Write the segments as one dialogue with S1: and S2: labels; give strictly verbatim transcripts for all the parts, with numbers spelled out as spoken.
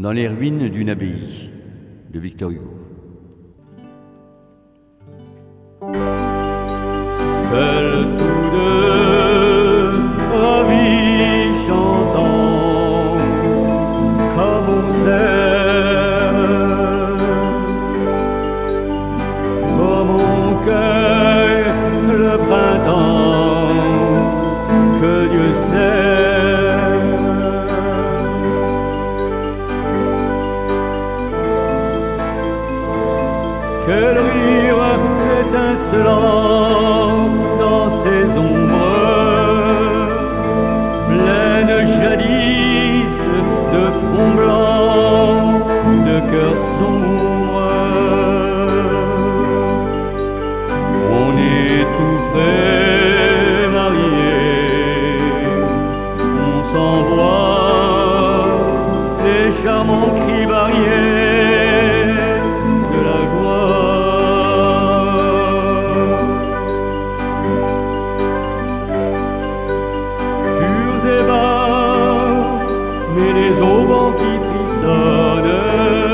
S1: Dans les ruines d'une abbaye de Victor Hugo.
S2: Seuls tous deux, ravis chantant, comme on s'aime, comme on cueille le printemps que Dieu sème. Quel rire étincelant dans ces ombres, pleines jadis de front blanc, de cœur sombre. On étouffait mariés, on s'envoie les charmants cris variés de la gloire. Purs et bas, mais les auvents qui frissonnent,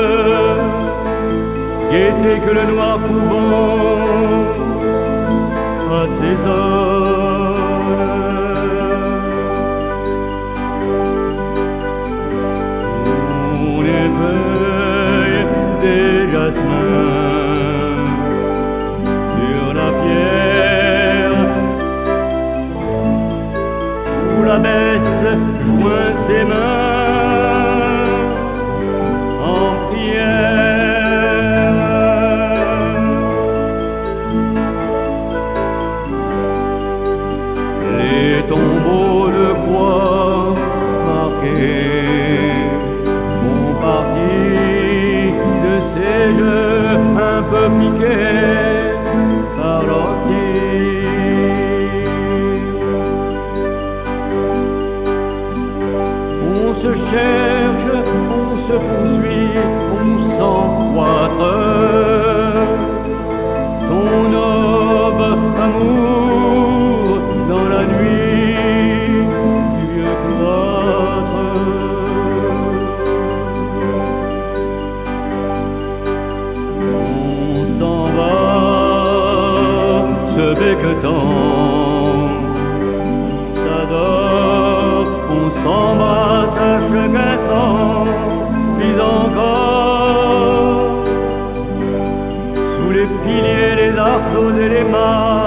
S2: gaieté que le noir couvent assaisonne. On éveille des jasmins sur la pierre où l'abbesse joint ses mains en prière. Les tombeaux de croix marqués font partie de ces jeux un peu piqués par l'ortie. On se cherche, on se poursuit, on s'encroître. Ton noble amour dans la nuit du vieux cloître. On s'en va, se becquetant, on s'adore, on s'embrasse à chaque instant, puis encore, sous les piliers, les arceaux et les mâts.